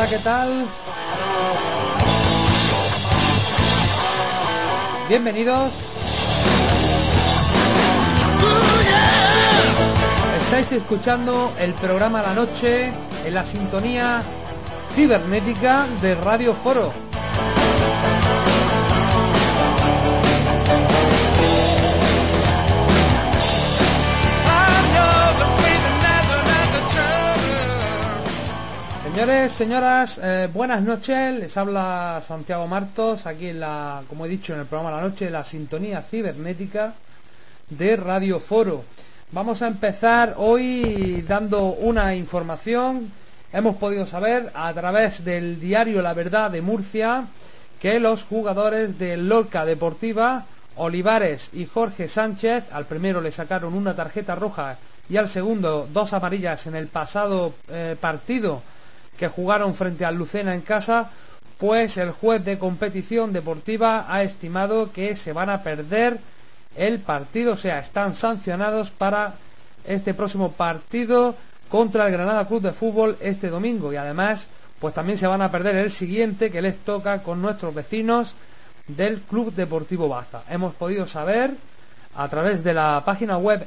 Hola, ¿qué tal? Bienvenidos. Estáis escuchando el programa La Noche en la sintonía cibernética de Radio Foro. Señores, señoras, buenas noches. Les habla Santiago Martos aquí como he dicho, en el programa La Noche, la sintonía cibernética de Radio Foro. Vamos a empezar hoy dando una información. Hemos podido saber a través del diario La Verdad de Murcia que los jugadores del Lorca Deportiva, Olivares y Jorge Sánchez, al primero le sacaron una tarjeta roja y al segundo 2 amarillas en el pasado partido que jugaron frente al Lucena en casa, pues el juez de competición deportiva ha estimado que se van a perder el partido, o sea, están sancionados para este próximo partido contra el Granada Club de Fútbol este domingo, y además pues también se van a perder el siguiente que les toca con nuestros vecinos del Club Deportivo Baza. Hemos podido saber a través de la página web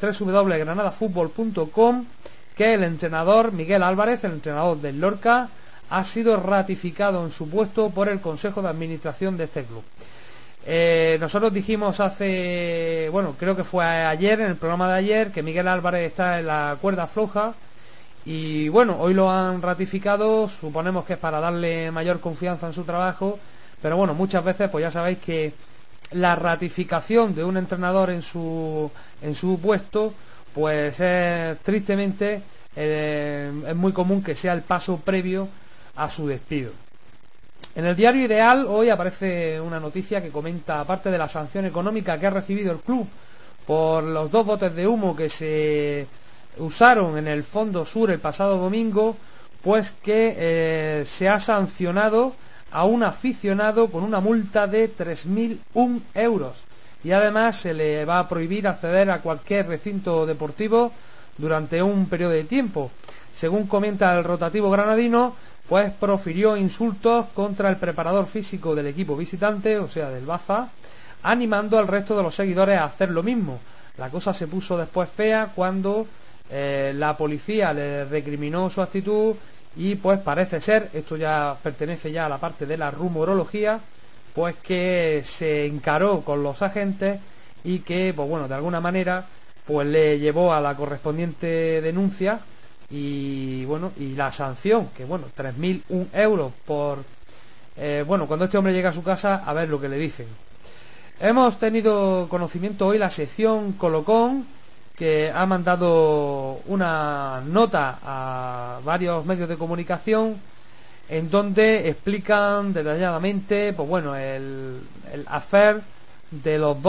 www.granadafutbol.com que el entrenador Miguel Álvarez, el entrenador del Lorca, ha sido ratificado en su puesto por el Consejo de Administración de este club. Nosotros dijimos creo que fue ayer, en el programa de ayer, que Miguel Álvarez está en la cuerda floja y bueno, hoy lo han ratificado, suponemos que es para darle mayor confianza en su trabajo, pero bueno, muchas veces pues ya sabéis que la ratificación de un entrenador en su puesto pues tristemente es muy común que sea el paso previo a su despido. En el diario Ideal hoy aparece una noticia que comenta, aparte de la sanción económica que ha recibido el club por los 2 botes de humo que se usaron en el Fondo Sur el pasado domingo, pues que se ha sancionado a un aficionado con una multa de 3.001 euros. Y además se le va a prohibir acceder a cualquier recinto deportivo durante un periodo de tiempo. Según comenta el rotativo granadino, pues profirió insultos contra el preparador físico del equipo visitante, o sea del Baza, animando al resto de los seguidores a hacer lo mismo. La cosa se puso después fea cuando la policía le recriminó su actitud y pues parece ser, esto ya pertenece ya a la parte de la rumorología, pues que se encaró con los agentes y que, pues bueno, de alguna manera pues le llevó a la correspondiente denuncia y bueno, y la sanción, que bueno, 3.001 euros por cuando este hombre llega a su casa, a ver lo que le dicen. Hemos tenido conocimiento hoy la sección Colocón, que ha mandado una nota a varios medios de comunicación en donde explican detalladamente pues bueno, el affair de los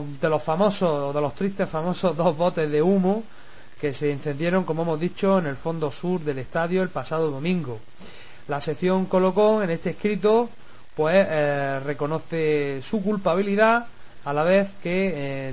tristes famosos 2 botes de humo que se encendieron, como hemos dicho, en el fondo sur del estadio el pasado domingo. La sección Colocón en este escrito pues reconoce su culpabilidad, a la vez que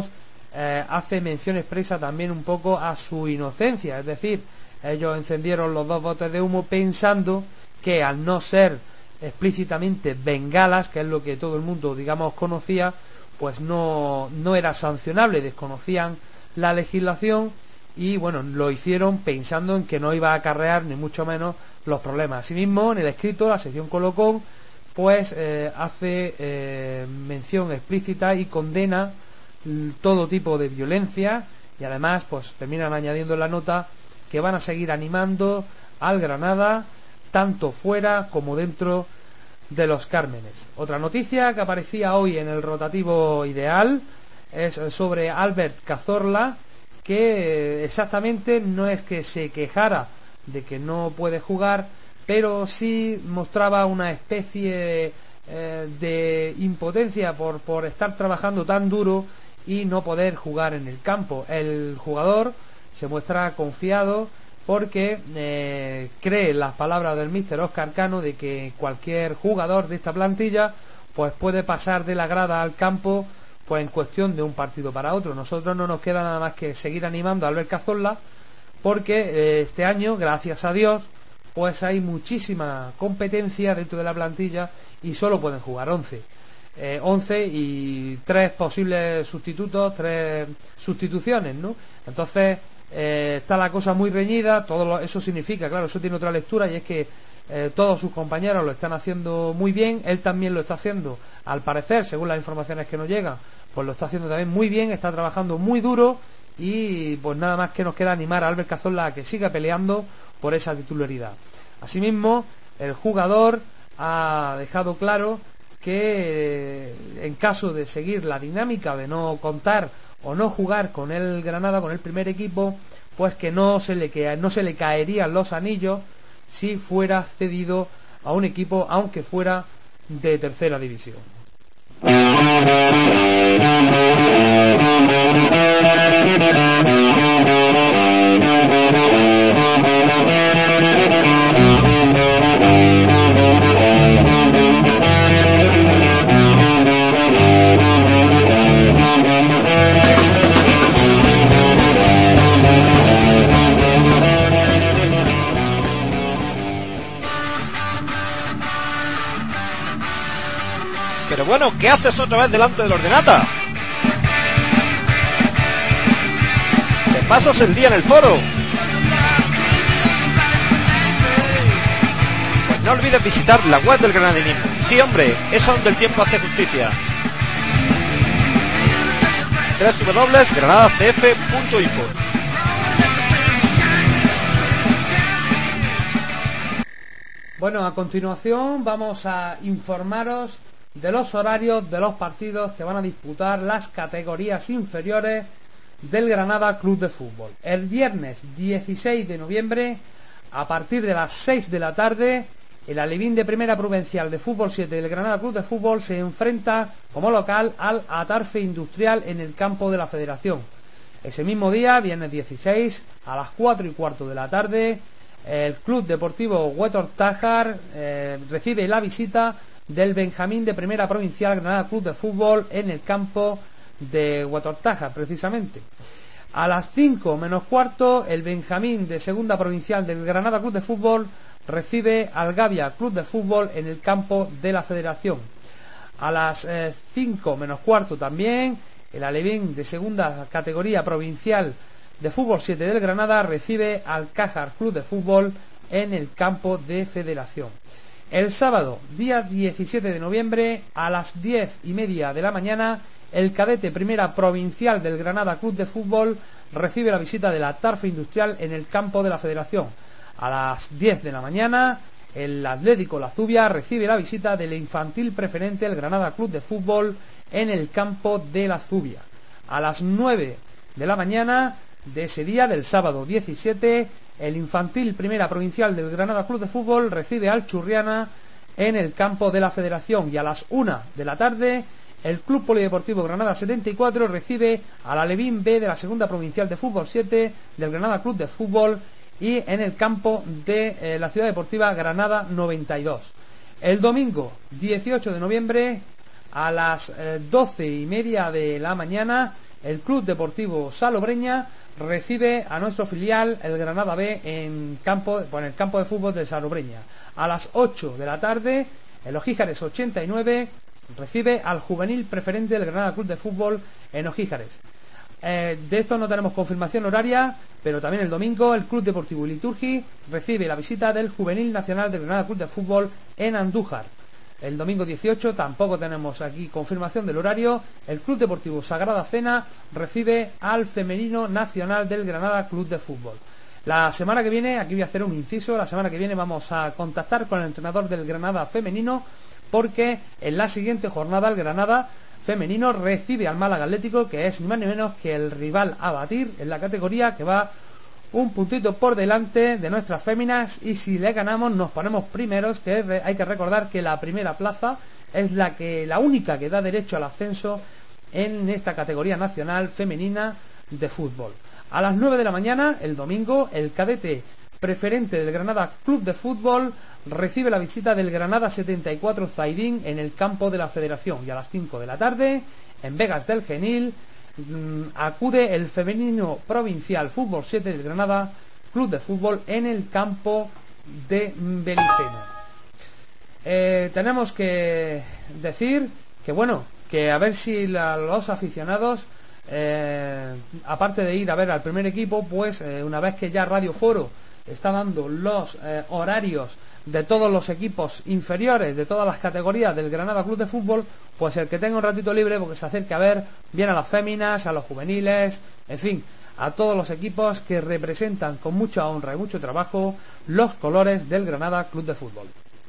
hace mención expresa también un poco a su inocencia, es decir, ellos encendieron los 2 botes de humo pensando que al no ser explícitamente bengalas, que es lo que todo el mundo conocía, pues no era sancionable, desconocían la legislación y bueno, lo hicieron pensando en que no iba a acarrear ni mucho menos los problemas. Asimismo, en el escrito, la sección Colocón pues hace mención explícita y condena todo tipo de violencia, y además pues terminan añadiendo en la nota que van a seguir animando al Granada tanto fuera como dentro de los Cármenes. Otra noticia que aparecía hoy en el rotativo Ideal es sobre Albert Cazorla, que exactamente no es que se quejara de que no puede jugar, pero sí mostraba una especie de impotencia por estar trabajando tan duro y no poder jugar en el campo. El jugador se muestra confiado porque cree en las palabras del míster Óscar Cano de que cualquier jugador de esta plantilla pues puede pasar de la grada al campo pues en cuestión de un partido para otro. Nosotros no nos queda nada más que seguir animando a Albert Cazorla, porque este año, gracias a Dios, pues hay muchísima competencia dentro de la plantilla y solo pueden jugar 11. 11 y 3 posibles sustitutos, 3 sustituciones, ¿no? Entonces está la cosa muy reñida. Eso significa, claro, eso tiene otra lectura, y es que todos sus compañeros lo están haciendo muy bien. Él también lo está haciendo, al parecer, según las informaciones que nos llegan, pues lo está haciendo también muy bien, está trabajando muy duro, y pues nada más que nos queda animar a Albert Cazorla a que siga peleando por esa titularidad. Asimismo, el jugador ha dejado claro que en caso de seguir la dinámica de no contar o no jugar con el Granada, con el primer equipo, pues que no se le caerían los anillos si fuera cedido a un equipo, aunque fuera de tercera división. Pero bueno, ¿qué haces otra vez delante del ordenata? ¿Te pasas el día en el foro? Pues no olvides visitar la web del granadinismo. Sí, hombre, es donde el tiempo hace justicia. www.granadacf.info. Bueno, a continuación vamos a informaros de los horarios de los partidos que van a disputar las categorías inferiores del Granada Club de Fútbol. El viernes 16 de noviembre, a partir de las 6 de la tarde, el Alevín de Primera Provincial de Fútbol 7 del Granada Club de Fútbol se enfrenta como local al Atarfe Industrial en el campo de la Federación. Ese mismo día, viernes 16, a las 4:15 de la tarde, el Club Deportivo Huetor Tájar recibe la visita del Benjamín de Primera Provincial Granada Club de Fútbol en el campo de Huetor Tájar, precisamente. A las 5:15, el Benjamín de Segunda Provincial del Granada Club de Fútbol recibe al Gavia Club de Fútbol en el campo de la Federación. A las 5:15 también, el Alevín de Segunda Categoría Provincial de Fútbol 7 del Granada recibe al Cájar Club de Fútbol en el campo de Federación. El sábado, día 17 de noviembre, a las 10:30 de la mañana, el Cadete Primera Provincial del Granada Club de Fútbol recibe la visita de la Atarfe Industrial en el campo de la Federación. A las 10 de la mañana, el Atlético La Zubia recibe la visita del Infantil Preferente del Granada Club de Fútbol en el campo de La Zubia. A las 9 de la mañana de ese día, del sábado 17, el Infantil Primera Provincial del Granada Club de Fútbol recibe al Churriana en el campo de la Federación. Y a las 1 de la tarde, el Club Polideportivo Granada 74 recibe al Alevín B de la Segunda Provincial de Fútbol 7 del Granada Club de Fútbol, y en el campo de la Ciudad Deportiva Granada 92. El domingo 18 de noviembre, a las 12:30 de la mañana, el Club Deportivo Salobreña recibe a nuestro filial, el Granada B, en el campo de fútbol de Salobreña. A las 8 de la tarde, el Ojíjares 89 recibe al Juvenil Preferente del Granada Club de Fútbol en Ojíjares. De esto no tenemos confirmación horaria, pero también el domingo el Club Deportivo Liturgi recibe la visita del Juvenil Nacional del Granada Club de Fútbol en Andújar. El domingo 18 tampoco tenemos aquí confirmación del horario. El Club Deportivo Sagrada Cena recibe al Femenino Nacional del Granada Club de Fútbol. La semana que viene, aquí voy a hacer un inciso, la semana que viene vamos a contactar con el entrenador del Granada Femenino, porque en la siguiente jornada el Granada Femenino recibe al Málaga Atlético, que es ni más ni menos que el rival a batir en la categoría, que va un puntito por delante de nuestras féminas, y si le ganamos nos ponemos primeros, que hay que recordar que la primera plaza es la única que da derecho al ascenso en esta categoría nacional femenina de fútbol. A las 9 de la mañana, el domingo, el Cadete Preferente del Granada Club de Fútbol recibe la visita del Granada 74 Zaidín en el campo de la Federación. Y a las 5 de la tarde, en Vegas del Genil, acude el Femenino Provincial Fútbol 7 del Granada Club de Fútbol en el campo de Belicena. Tenemos que decir que bueno, que a ver si los aficionados, aparte de ir a ver al primer equipo, pues una vez que ya Radio Foro está dando los horarios de todos los equipos inferiores, de todas las categorías del Granada Club de Fútbol, pues el que tenga un ratito libre, porque se acerque a ver bien a las féminas, a los juveniles, en fin, a todos los equipos que representan con mucha honra y mucho trabajo los colores del Granada Club de Fútbol.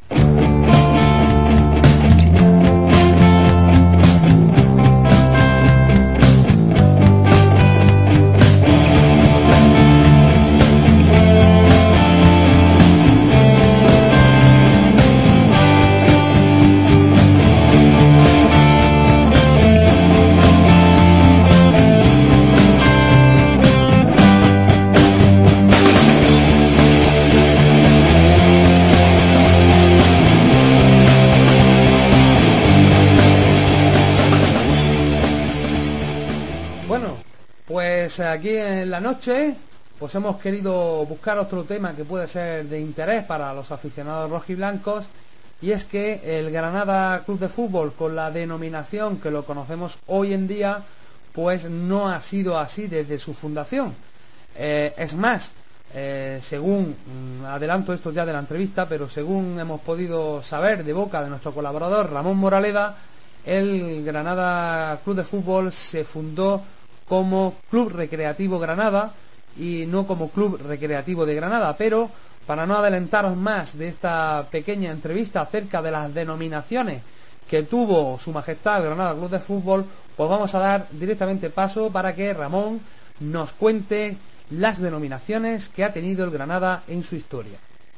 Aquí en la noche pues hemos querido buscar otro tema que puede ser de interés para los aficionados rojiblancos, y es que el Granada Club de Fútbol, con la denominación que lo conocemos hoy en día, pues no ha sido así desde su fundación. Es más, según adelanto esto ya de la entrevista, pero según hemos podido saber de boca de nuestro colaborador Ramón Moraleda, el Granada Club de Fútbol se fundó como Club Recreativo Granada y no como Club Recreativo de Granada. Pero para no adelantaros más de esta pequeña entrevista acerca de las denominaciones que tuvo Su Majestad Granada Club de Fútbol, pues vamos a dar directamente paso para que Ramón nos cuente las denominaciones que ha tenido el Granada en su historia.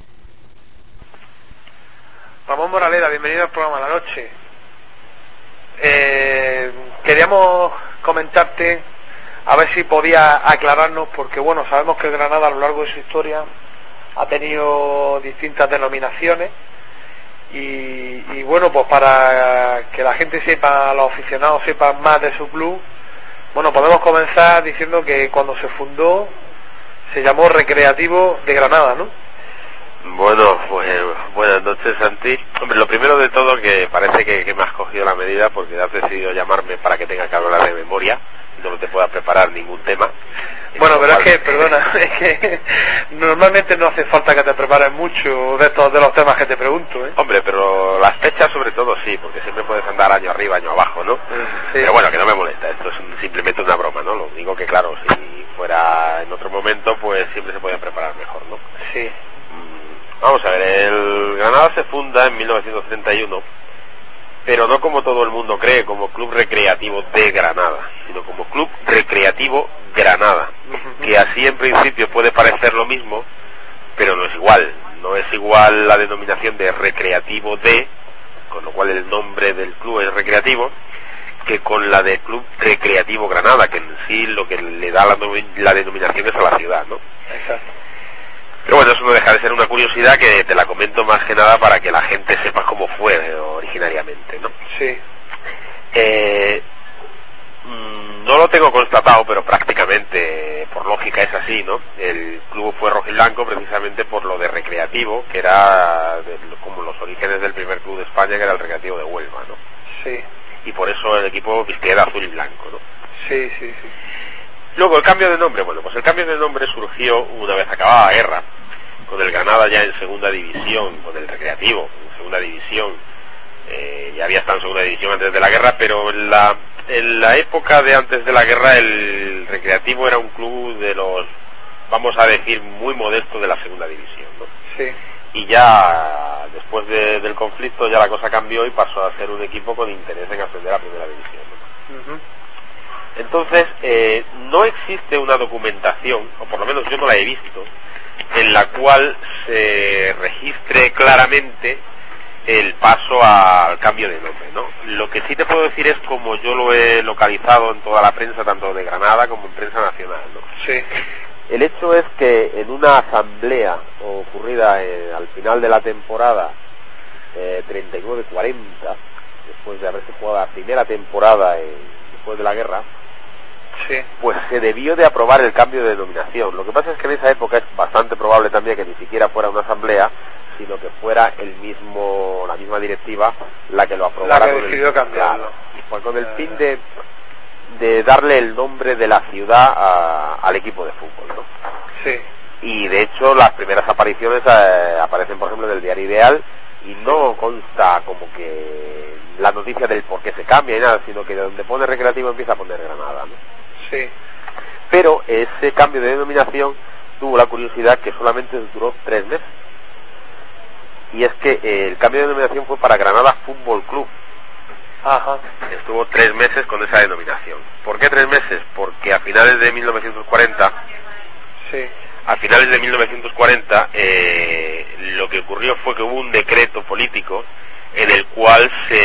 Ramón Moraleda, bienvenido al programa La Noche. Queríamos comentarte a ver si podía aclararnos, porque bueno, sabemos que el Granada a lo largo de su historia ha tenido distintas denominaciones y bueno, pues para que la gente sepa, los aficionados sepan más de su club, bueno, podemos comenzar diciendo que cuando se fundó se llamó Recreativo de Granada, ¿no? Bueno, pues buenas noches, Santi. Hombre, lo primero de todo, que parece que me has cogido la medida porque has decidido llamarme para que tenga que hablar de memoria y no te pueda preparar ningún tema. Bueno, pero es que, perdona, es que normalmente no hace falta que te prepares mucho de los temas que te pregunto, ¿eh? Hombre, pero las fechas sobre todo sí, porque siempre puedes andar año arriba, año abajo, ¿no? Sí. Pero bueno, que no me molesta, esto es simplemente una broma, ¿no? Lo único que, claro, si fuera en otro momento, pues siempre se podía preparar mejor, ¿no? Sí. Vamos a ver, el Granada se funda en 1931, pero no como todo el mundo cree, como Club Recreativo de Granada, sino como Club Recreativo Granada, que así en principio puede parecer lo mismo, pero no es igual. No es igual la denominación de Recreativo de, con lo cual el nombre del club es recreativo, que con la de Club Recreativo Granada, que en sí lo que le da la denominación es a la ciudad, ¿no? Exacto. Pero bueno, eso no deja de ser una curiosidad que te la comento más que nada para que la gente sepa cómo fue originariamente, ¿no? Sí. No lo tengo constatado, pero prácticamente por lógica es así, ¿no? El club fue rojiblanco precisamente por lo de recreativo, que era como los orígenes del primer club de España, que era el Recreativo de Huelva, ¿no? Sí. Y por eso el equipo vistía de azul y blanco, ¿no? Sí, sí, sí. Luego el cambio de nombre, bueno, pues el cambio de nombre surgió una vez acabada la guerra, con el Granada ya en segunda división, con el Recreativo en segunda división, ya había estado en segunda división antes de la guerra, pero en la época de antes de la guerra el Recreativo era un club de los, vamos a decir, muy modesto de la segunda división, ¿no? Sí. Y ya después del conflicto ya la cosa cambió y pasó a ser un equipo con interés en ascender a primera división, ¿no? Entonces, no existe una documentación, o por lo menos yo no la he visto, en la cual se registre claramente el paso al cambio de nombre, ¿no? Lo que sí te puedo decir es como yo lo he localizado en toda la prensa, tanto de Granada como en prensa nacional, ¿no? Sí. El hecho es que en una asamblea ocurrida al final de la temporada 39-40, después de haberse jugado la primera temporada después de la guerra, sí, pues se debió de aprobar el cambio de denominación. Lo que pasa es que en esa época es bastante probable también que ni siquiera fuera una asamblea, sino que fuera la misma directiva la que lo aprobara. La que decidió cambiarlo. Pues con el fin de darle el nombre de la ciudad al equipo de fútbol, ¿no? Sí. Y de hecho las primeras apariciones aparecen, por ejemplo, en el Diario Ideal, y no consta como que la noticia del por qué se cambia y nada, sino que donde pone Recreativo empieza a poner Granada, ¿no? Sí. Pero ese cambio de denominación tuvo la curiosidad que solamente duró 3 meses. Y es que el cambio de denominación fue para Granada Fútbol Club. Ajá. Estuvo 3 meses con esa denominación. ¿Por qué 3 meses? Porque a finales de 1940... Sí. A finales de 1940 lo que ocurrió fue que hubo un decreto político en el cual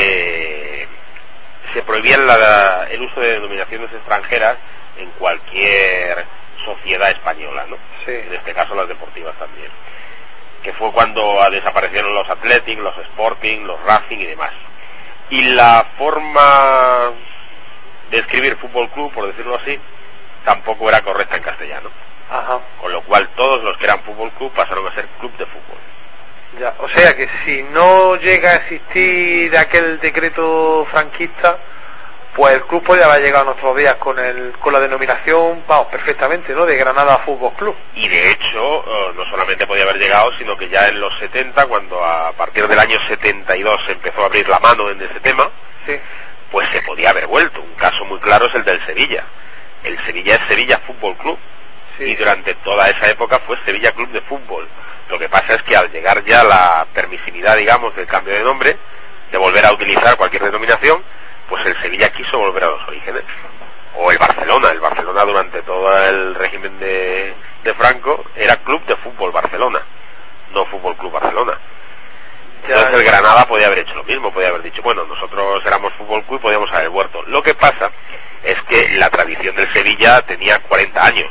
se prohibía el uso de denominaciones extranjeras en cualquier sociedad española, ¿no? Sí. En este caso las deportivas también. Que fue cuando desaparecieron los Athletic, los Sporting, los Racing y demás. Y la forma de escribir Fútbol Club, por decirlo así, tampoco era correcta en castellano. Ajá. Con lo cual todos los que eran Fútbol Club pasaron a ser Club de Fútbol. Ya, o sea que si no llega a existir aquel decreto franquista, pues el club podría haber llegado a nuestros días con la denominación, vamos, perfectamente, ¿no? De Granada Fútbol Club. Y de hecho, no solamente podía haber llegado, sino que ya en los 70, cuando a partir del año 72 se empezó a abrir la mano en ese tema, sí, pues se podía haber vuelto. Un caso muy claro es el del Sevilla. El Sevilla es Sevilla Fútbol Club. Sí. Y durante toda esa época fue Sevilla Club de Fútbol. Lo que pasa es que al llegar ya la permisividad, digamos, del cambio de nombre, de volver a utilizar cualquier denominación, pues el Sevilla quiso volver a los orígenes. O el Barcelona durante todo el régimen de Franco era Club de Fútbol Barcelona, no Fútbol Club Barcelona. Entonces el Granada podía haber hecho lo mismo, podía haber dicho, bueno, nosotros éramos Fútbol Club y podíamos haber vuelto. Lo que pasa es que la tradición del Sevilla tenía 40 años.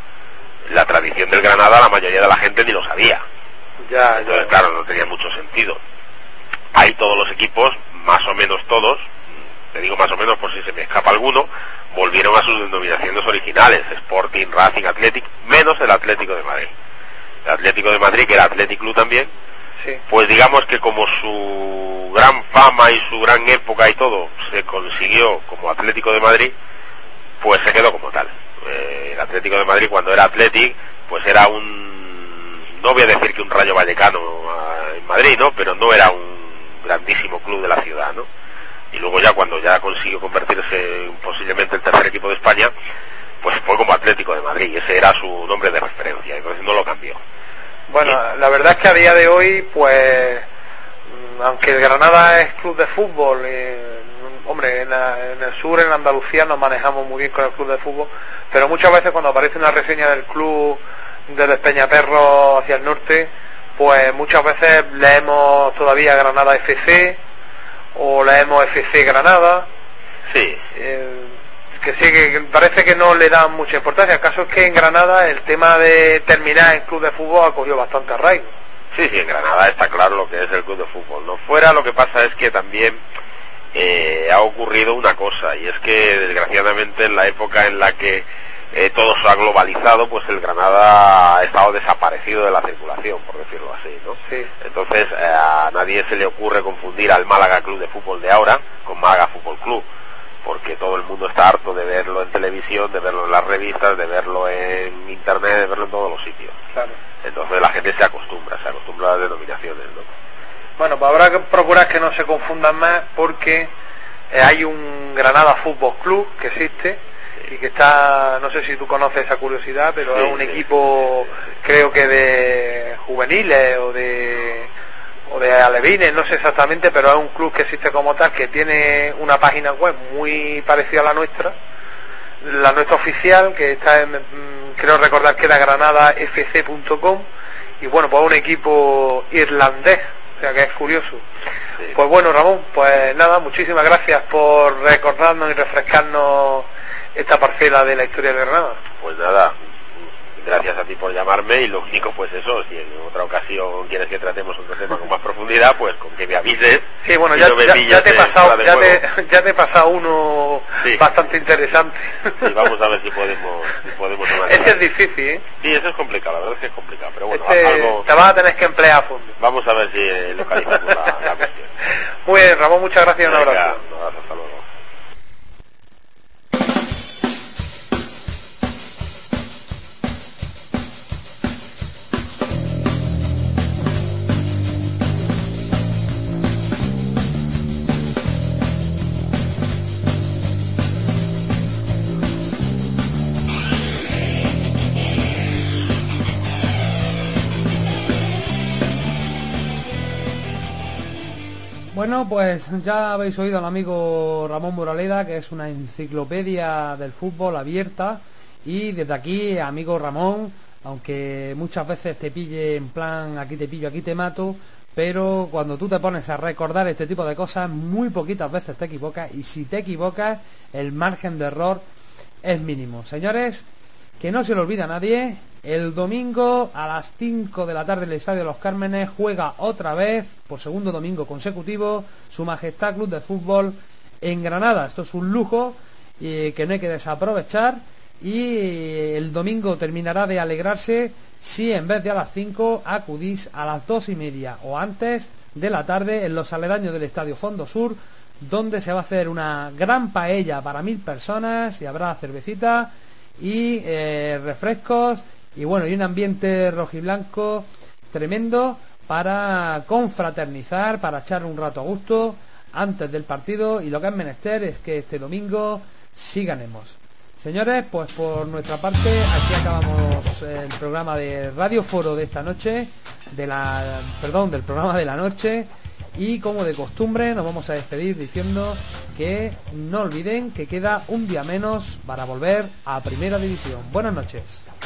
La tradición del Granada la mayoría de la gente ni lo sabía. Entonces, claro, no tenía mucho sentido. Hay todos los equipos, más o menos todos, te digo más o menos por si se me escapa alguno, volvieron a sus denominaciones originales, Sporting, Racing, Athletic, menos el Atlético de Madrid. El Atlético de Madrid, que era Athletic Club también, sí, pues digamos que como su gran fama y su gran época y todo se consiguió como Atlético de Madrid, pues se quedó como tal. El Atlético de Madrid, cuando era Athletic, pues era no voy a decir que un Rayo Vallecano en Madrid, ¿no? Pero no era un grandísimo club de la ciudad, ¿no? Y luego ya cuando ya consiguió convertirse en posiblemente el tercer equipo de España, pues fue como Atlético de Madrid, y ese era su nombre de referencia, entonces no lo cambió. Bueno, la verdad es que a día de hoy, pues, aunque el Granada es club de fútbol, hombre, en el sur, en Andalucía, nos manejamos muy bien con el club de fútbol, pero muchas veces cuando aparece una reseña del club de Despeñaperros hacia el norte, pues muchas veces leemos todavía Granada FC o leemos FC Granada. Sí. Que sí, que parece que no le dan mucha importancia. El caso es que en Granada el tema de terminar en club de fútbol ha cogido bastante arraigo. Sí, en Granada está claro lo que es el club de fútbol. No fuera, lo que pasa es que también ha ocurrido una cosa, y es que desgraciadamente en la época en la que todo se ha globalizado, pues el Granada ha estado desaparecido de la circulación, por decirlo así, ¿no? Sí. Entonces a nadie se le ocurre confundir al Málaga Club de Fútbol de ahora con Málaga Fútbol Club, porque todo el mundo está harto de verlo en televisión, de verlo en las revistas, de verlo en internet, de verlo en todos los sitios. Claro. Entonces la gente se acostumbra a las denominaciones, ¿no? Bueno, pues habrá que procurar que no se confundan más, porque hay un Granada Fútbol Club que existe, sí, y que está, no sé si tú conoces esa curiosidad, pero sí, es un equipo, creo que de juveniles o de alevines, no sé exactamente, pero es un club que existe como tal, que tiene una página web muy parecida a la nuestra oficial, que está en, creo recordar que era granadafc.com, y bueno, pues un equipo irlandés, o sea que es curioso. Sí. Pues bueno, Ramón, pues nada, muchísimas gracias por recordarnos y refrescarnos esta parcela de la historia de Granada. Pues nada, Gracias a ti por llamarme, y lo único, pues eso, si en otra ocasión quieres que tratemos otro tema con más profundidad, pues con que me avises. Sí, bueno, y ya no me te pilles he pasado, fuera de juego. ya te he pasado uno Sí. bastante interesante. Sí, vamos a ver si podemos Ese es difícil, ¿eh? Sí, eso es complicado, la verdad es que es complicado, pero bueno, algo... Te vas a tener que emplear a fondo. Vamos a ver si localizamos la cuestión. Muy bien, Ramón, muchas gracias y un Venga, abrazo. un abrazo, hasta luego. Bueno, pues ya habéis oído al amigo Ramón Moraleda, que es una enciclopedia del fútbol abierta, y desde aquí, amigo Ramón, aunque muchas veces te pille en plan aquí te pillo, aquí te mato, pero cuando tú te pones a recordar este tipo de cosas, muy poquitas veces te equivocas, y si te equivocas, el margen de error es mínimo. Señores, que no se le olvida a nadie, el domingo a las 5 de la tarde en el Estadio de los Cármenes juega otra vez, por segundo domingo consecutivo, Su Majestad Club de Fútbol en Granada. Esto es un lujo que no hay que desaprovechar, y el domingo terminará de alegrarse si en vez de a las 5 acudís a las 2:30 o antes de la tarde en los aledaños del Estadio Fondo Sur, donde se va a hacer una gran paella para 1000 personas, y habrá cervecita y refrescos, y bueno, y un ambiente rojiblanco tremendo para confraternizar, para echar un rato a gusto antes del partido, y lo que es menester es que este domingo sí ganemos. Señores, pues por nuestra parte aquí acabamos el programa de Radio Foro de esta noche, del programa de la noche, y como de costumbre nos vamos a despedir diciendo que no olviden que queda un día menos para volver a Primera División. Buenas noches.